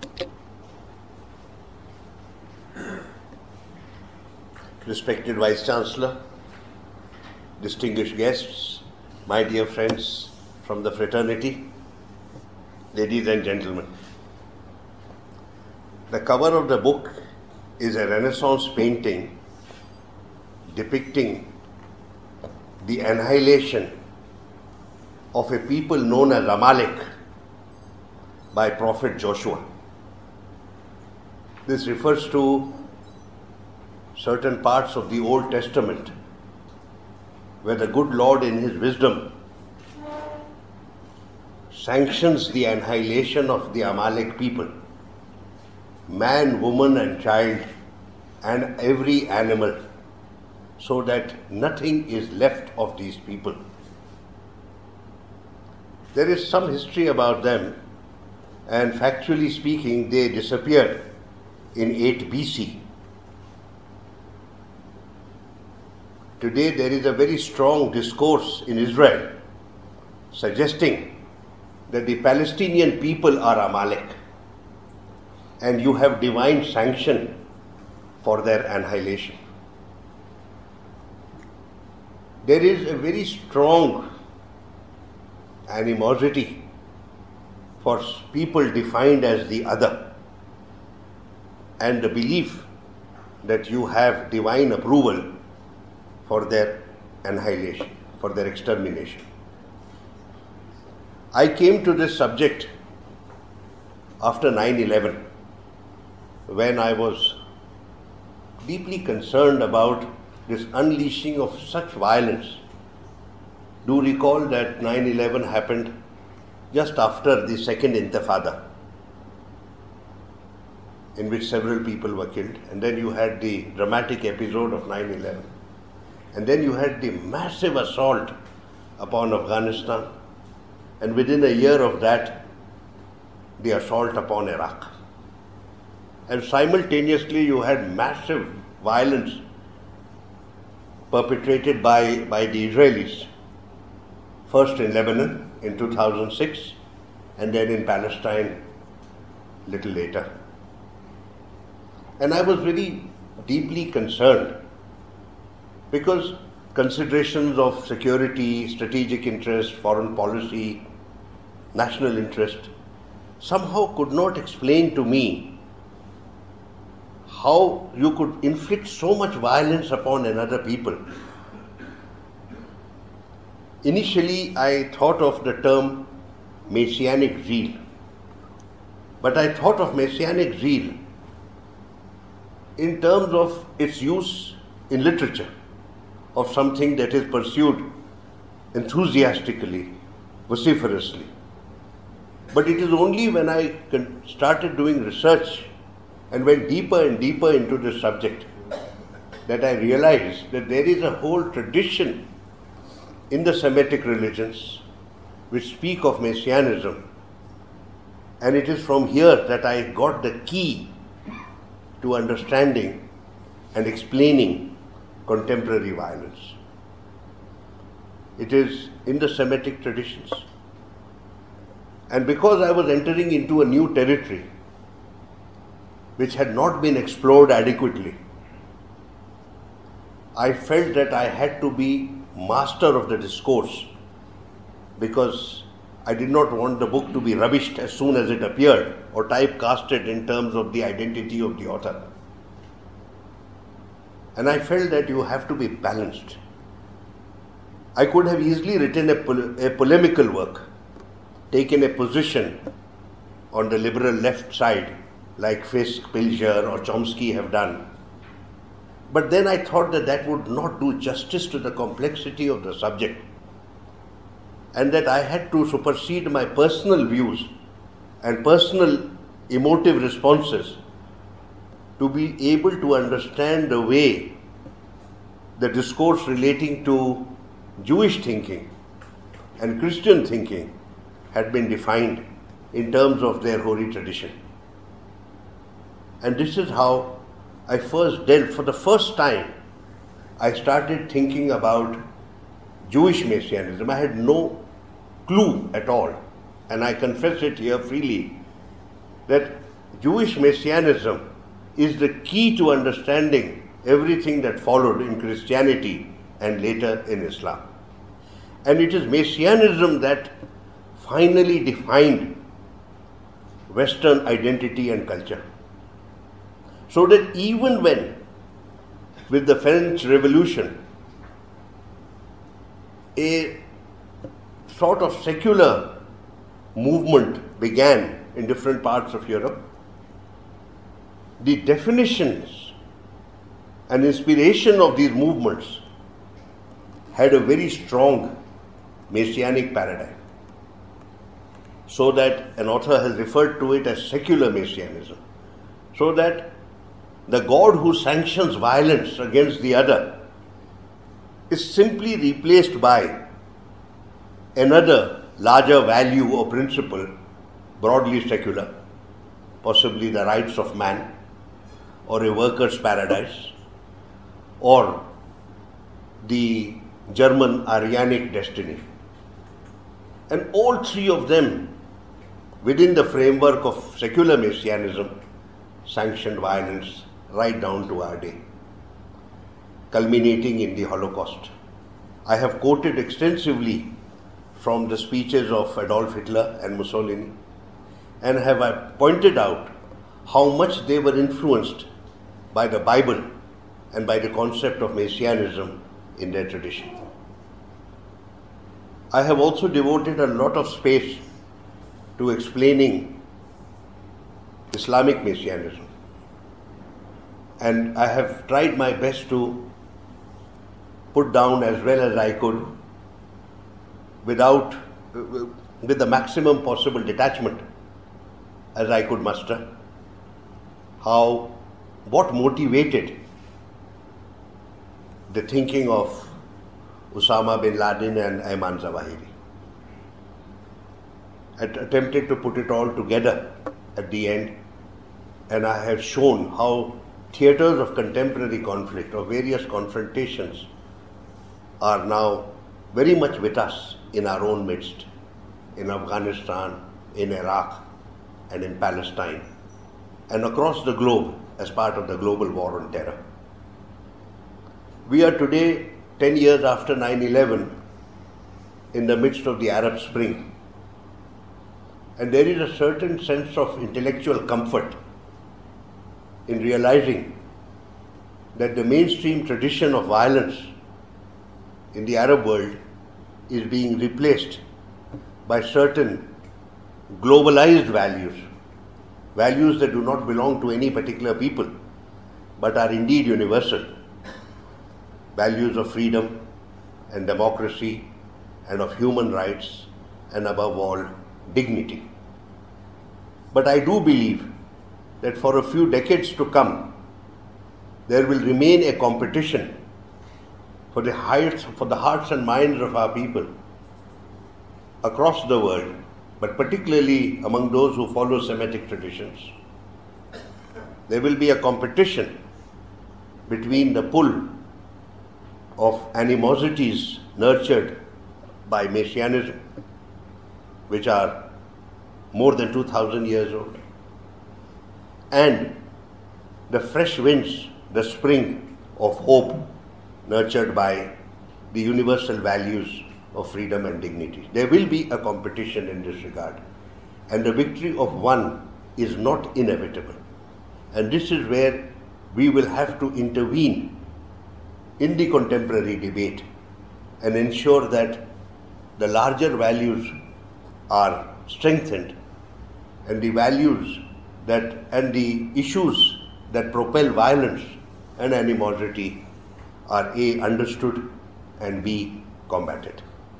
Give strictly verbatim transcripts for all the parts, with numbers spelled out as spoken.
Respected Vice Chancellor, distinguished guests, my dear friends from the fraternity, ladies and gentlemen. The cover of the book is a Renaissance painting depicting the annihilation of a people known as Amalek by Prophet Joshua. This refers to certain parts of the Old Testament where the good Lord in His wisdom sanctions the annihilation of the Amalek people, man, woman and child and every animal, so that nothing is left of these people. There is some history about them, and factually speaking, they disappeared in eight B C. Today there is a very strong discourse in Israel suggesting that the Palestinian people are Amalek and you have divine sanction for their annihilation. There is a very strong animosity for people defined as the other and the belief that you have divine approval for their annihilation, for their extermination. I came to this subject after nine eleven, when I was deeply concerned about this unleashing of such violence. Do recall that nine eleven happened just after the second Intifada, in which several people were killed, and then you had the dramatic episode of nine eleven. And then you had the massive assault upon Afghanistan, and within a year of that, the assault upon Iraq. And simultaneously you had massive violence perpetrated by, by the Israelis, first in Lebanon in two thousand six, and then in Palestine a little later. And I was very deeply concerned, because considerations of security, strategic interest, foreign policy, national interest somehow could not explain to me how you could inflict so much violence upon another people. Initially, I thought of the term messianic zeal, but I thought of messianic zeal in terms of its use in literature, of something that is pursued enthusiastically, vociferously. But it is only when I started doing research and went deeper and deeper into this subject that I realized that there is a whole tradition in the Semitic religions which speak of messianism, and it is from here that I got the key to understanding and explaining contemporary violence. It is in the Semitic traditions. And because I was entering into a new territory which had not been explored adequately, I felt that I had to be master of the discourse, because I did not want the book to be rubbished as soon as it appeared or typecasted in terms of the identity of the author. And I felt that you have to be balanced. I could have easily written a, pol- a polemical work, taken a position on the liberal left side, like Fisk, Pilger or Chomsky have done. But then I thought that that would not do justice to the complexity of the subject, and that I had to supersede my personal views and personal emotive responses to be able to understand the way the discourse relating to Jewish thinking and Christian thinking had been defined in terms of their holy tradition. And this is how I first dealt, for the first time, I started thinking about Jewish messianism. I had no clue at all, and I confess it here freely, that Jewish Messianism is the key to understanding everything that followed in Christianity and later in Islam. And it is Messianism that finally defined Western identity and culture. So that even when, with the French Revolution, a sort of secular movement began in different parts of Europe, the definitions and inspiration of these movements had a very strong messianic paradigm. So that an author has referred to it as secular messianism. So that the God who sanctions violence against the other is simply replaced by another larger value or principle, broadly secular, possibly the rights of man, or a worker's paradise, or the German Aryanic destiny. And all three of them, within the framework of secular messianism, sanctioned violence right down to our day, culminating in the Holocaust. I have quoted extensively from the speeches of Adolf Hitler and Mussolini, and have pointed out how much they were influenced by the Bible and by the concept of messianism in their tradition. I have also devoted a lot of space to explaining Islamic messianism, and I have tried my best to put down as well as I could, without, with the maximum possible detachment as I could muster, how, what motivated the thinking of Osama bin Laden and Ayman Zawahiri. I attempted to put it all together at the end, and I have shown how theatres of contemporary conflict, of various confrontations, are now very much with us in our own midst, in Afghanistan, in Iraq, and in Palestine, and across the globe as part of the global war on terror. We are today, ten years after nine eleven, in the midst of the Arab Spring. And there is a certain sense of intellectual comfort in realizing that the mainstream tradition of violence in the Arab world is being replaced by certain globalized values, values that do not belong to any particular people, but are indeed universal. Values of freedom and democracy and of human rights, and above all, dignity. But I do believe that for a few decades to come, there will remain a competition for the hearts, for the hearts and minds of our people across the world, but particularly among those who follow Semitic traditions. There will be a competition between the pull of animosities nurtured by Messianism, which are more than two thousand years old, and the fresh winds, the spring of hope nurtured by the universal values of freedom and dignity. There will be a competition in this regard, and the victory of one is not inevitable. And this is where we will have to intervene in the contemporary debate and ensure that the larger values are strengthened, and the values that and the issues that propel violence and animosity are A, understood, and B, combated.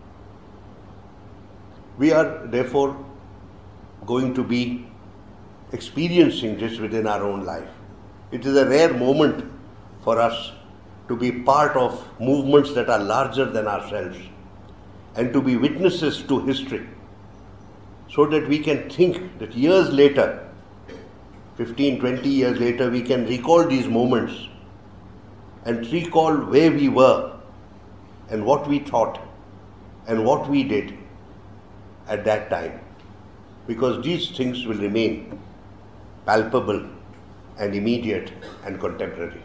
We are therefore going to be experiencing this within our own life. It is a rare moment for us to be part of movements that are larger than ourselves and to be witnesses to history, so that we can think that years later, fifteen, twenty years later, we can recall these moments and recall where we were and what we thought and what we did at that time, because these things will remain palpable and immediate and contemporary.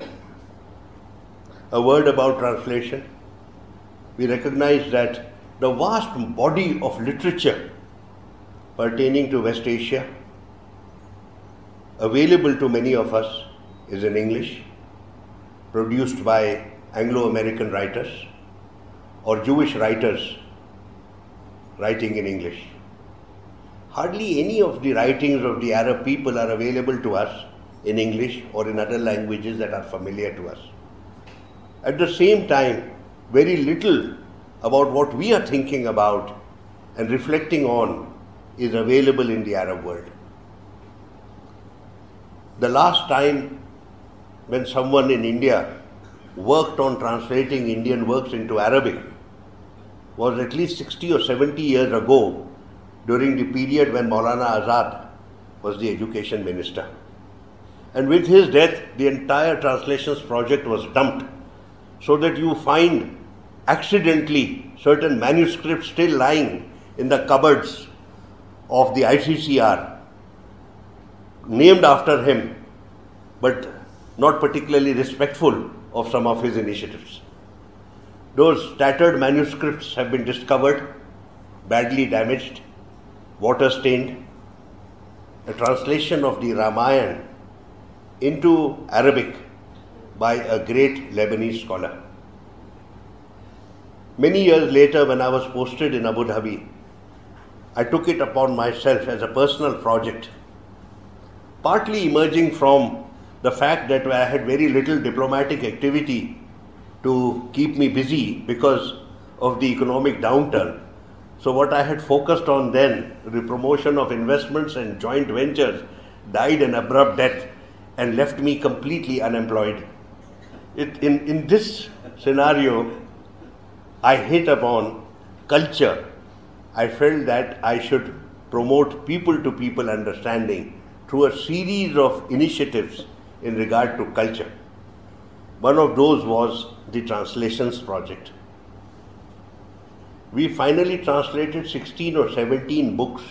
A word about translation. We recognize that the vast body of literature pertaining to West Asia available to many of us is in English, produced by Anglo-American writers or Jewish writers writing in English. Hardly any of the writings of the Arab people are available to us in English or in other languages that are familiar to us. At the same time, very little about what we are thinking about and reflecting on is available in the Arab world. The last time when someone in India worked on translating Indian works into Arabic was at least sixty or seventy years ago, during the period when Maulana Azad was the education minister. And with his death, the entire translations project was dumped, so that you find accidentally certain manuscripts still lying in the cupboards of the I C C R, named after him, but not particularly respectful of some of his initiatives. Those tattered manuscripts have been discovered, badly damaged, water-stained. A translation of the Ramayana into Arabic by a great Lebanese scholar. Many years later, when I was posted in Abu Dhabi, I took it upon myself as a personal project, partly emerging from the fact that I had very little diplomatic activity to keep me busy because of the economic downturn. So what I had focused on then, the promotion of investments and joint ventures, died an abrupt death and left me completely unemployed. It, in, in this scenario, I hit upon culture. I felt that I should promote people-to-people understanding through a series of initiatives in regard to culture. One of those was the Translations Project. We finally translated sixteen or seventeen books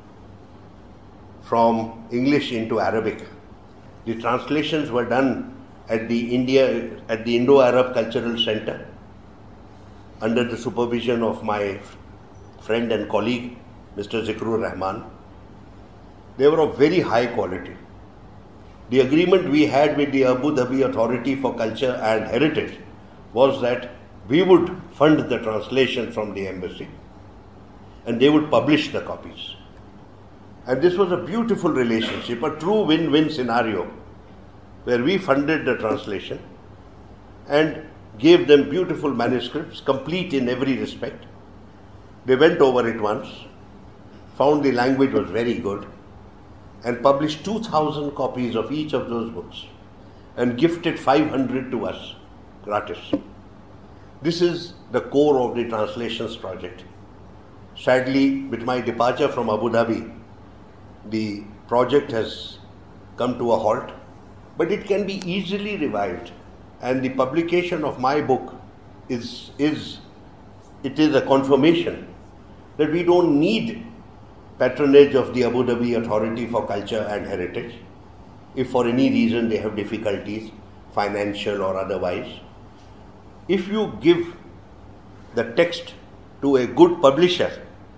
from English into Arabic. The translations were done at the India, at the Indo-Arab Cultural Center under the supervision of my friend and colleague, Mister Zikrur Rahman. They were of very high quality. The agreement we had with the Abu Dhabi Authority for Culture and Heritage was that we would fund the translation from the embassy and they would publish the copies. And this was a beautiful relationship, a true win-win scenario, where we funded the translation and gave them beautiful manuscripts, complete in every respect. They went over it once, found the language was very good, and published two thousand copies of each of those books and gifted five hundred to us, gratis. This is the core of the Translations Project. Sadly, with my departure from Abu Dhabi, the project has come to a halt, but it can be easily revived. And the publication of my book is, is it is a confirmation that we don't need patronage of the Abu Dhabi Authority for Culture and Heritage if for any reason they have difficulties, financial or otherwise. If you give the text to a good publisher,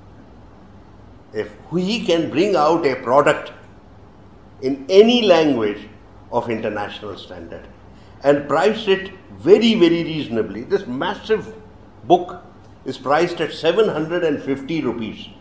if he can bring out a product in any language of international standard and price it very, very reasonably, this massive book is priced at seven hundred fifty rupees.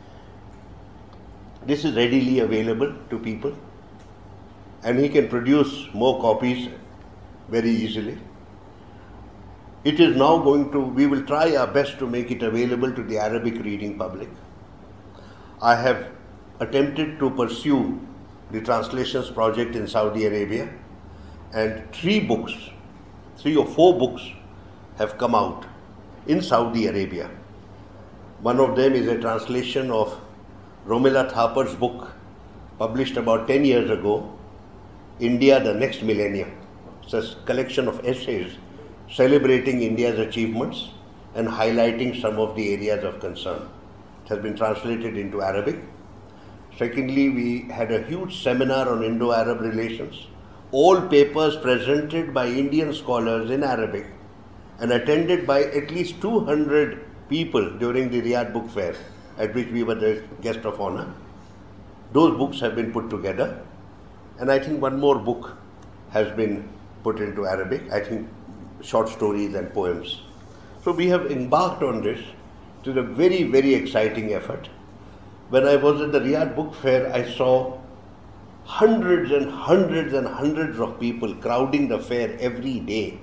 This is readily available to people and he can produce more copies very easily. It is now going to, we will try our best to make it available to the Arabic reading public. I have attempted to pursue the Translations Project in Saudi Arabia, and three books, three or four books have come out in Saudi Arabia. One of them is a translation of Romila Thapar's book, published about ten years ago, India the Next Millennium. It's a collection of essays celebrating India's achievements and highlighting some of the areas of concern. It has been translated into Arabic. Secondly, we had a huge seminar on Indo-Arab relations. All papers presented by Indian scholars in Arabic and attended by at least two hundred people during the Riyadh Book Fair, at which we were the guest of honor. Those books have been put together, and I think one more book has been put into Arabic, I think short stories and poems. So we have embarked on this. It is a very, very exciting effort. When I was at the Riyadh Book Fair, I saw hundreds and hundreds and hundreds of people crowding the fair every day,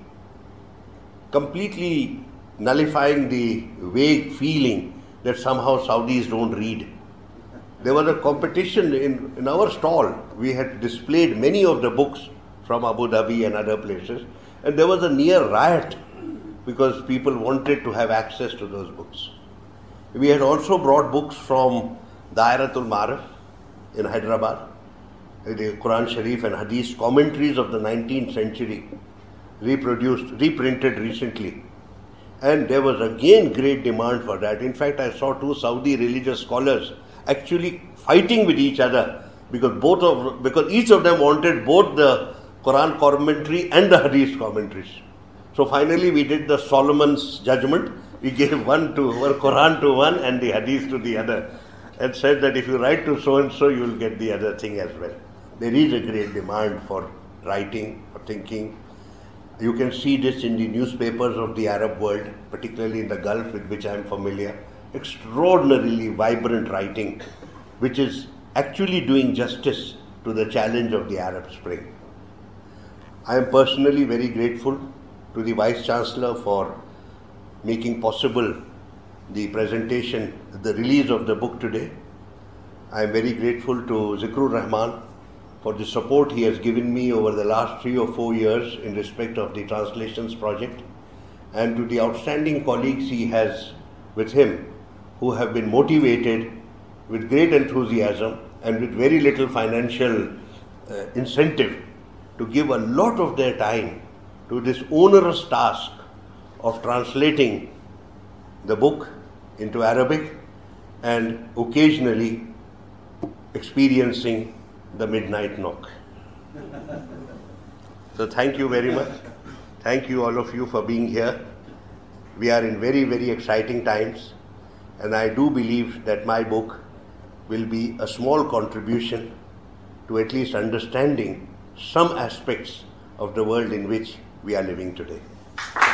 completely nullifying the vague feeling that somehow Saudis don't read. There was a competition in, in our stall. We had displayed many of the books from Abu Dhabi and other places, and there was a near riot because people wanted to have access to those books. We had also brought books from Dairatul Marif in Hyderabad, the Quran Sharif and Hadith commentaries of the nineteenth century, reproduced, reprinted recently. And there was again great demand for that. In fact, I saw two Saudi religious scholars actually fighting with each other because both of because each of them wanted both the Quran commentary and the Hadith commentaries. So finally we did the Solomon's judgment. We gave one to one Quran to one and the Hadith to the other, and said that if you write to so and so, you will get the other thing as well. There is a great demand for writing, for thinking. You can see this in the newspapers of the Arab world, particularly in the Gulf, with which I am familiar. Extraordinarily vibrant writing, which is actually doing justice to the challenge of the Arab Spring. I am personally very grateful to the Vice Chancellor for making possible the presentation, the release of the book today. I am very grateful to Zikrur Rahman for the support he has given me over the last three or four years in respect of the translations project, and to the outstanding colleagues he has with him who have been motivated with great enthusiasm and with very little financial uh, incentive to give a lot of their time to this onerous task of translating the book into Arabic and occasionally experiencing the midnight knock. So thank you very much. Thank you all of you for being here. We are in very, very exciting times, and I do believe that my book will be a small contribution to at least understanding some aspects of the world in which we are living today.